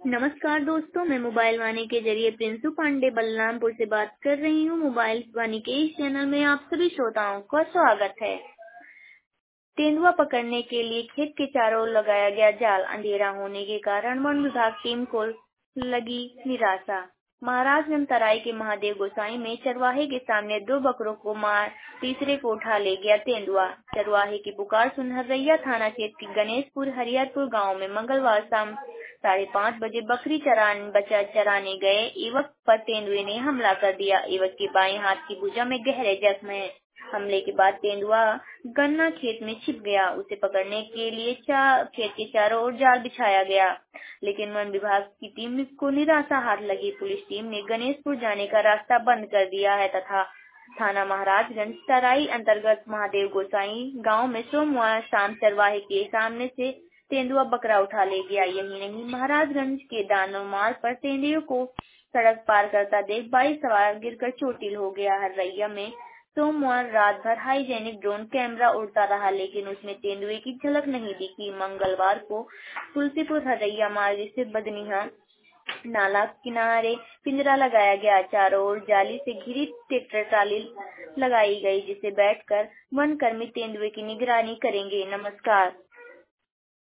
नमस्कार दोस्तों, मैं मोबाइल वाणी के जरिए प्रिंसू पांडे बलरामपुर से बात कर रही हूँ। मोबाइल वाणी के इस चैनल में आप सभी श्रोताओं का स्वागत है। तेंदुआ पकड़ने के लिए खेत के चारों ओर लगाया गया जाल। अंधेरा होने के कारण वन विभाग टीम को लगी निराशा। महाराजगंज तराई के महादेव गोसाई में चरवाहे के सामने 2 बकरों को मार तीसरे को उठा ले गया तेंदुआ। चरवाहे की पुकार सुन हरैया थाना क्षेत्र के गणेशपुर हरिहरपुर गांव में मंगलवार शाम 5:30 बजे बकरी चराने गए युवक पर तेंदुए ने हमला कर दिया। युवक के बाएं हाथ की भुजा में गहरे जख्म है। हमले के बाद तेंदुआ गन्ना खेत में छिप गया। उसे पकड़ने के लिए खेत के चारों ओर जाल बिछाया गया, लेकिन वन विभाग की टीम को निराशा हार लगी। पुलिस टीम ने गणेशपुर जाने का रास्ता बंद कर दिया है तथा थाना महाराजगंज तराई अंतर्गत महादेव गोसाई गांव में सोमवार शाम चरवाहे के सामने से तेंदुआ बकरा उठा ले गया। यही नहीं, महाराजगंज के दानो मार्ग पर तेंदुए को सड़क पार करता देख बाइक सवार गिरकर चोटिल हो गया। हरैया में सोमवार रात भर हाईजेनिक ड्रोन कैमरा उड़ता रहा, लेकिन उसमें तेंदुए की झलक नहीं दिखी। मंगलवार को तुलसीपुर हरैया मार्ग स्थित बदनिहा नाला किनारे पिंजरा लगाया गया। चारों ओर जाली से घिरी ट्रैक्टर ट्राली लगाई गई, जिसे बैठकर वन कर्मी तेंदुए की निगरानी करेंगे। नमस्कार।